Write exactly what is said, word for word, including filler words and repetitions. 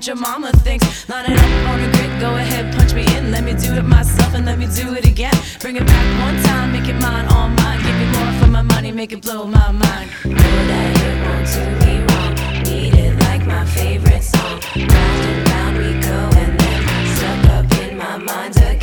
what your mama thinks. Line it up on the grid, go ahead, punch me in. Let me do it myself and let me do it again. Bring it back one time, make it mine, all mine. Give me more for my money, make it blow my mind. Know that it won't do me wrong. Need it like my favorite song. Round and round we go and then stuck up in my mind again.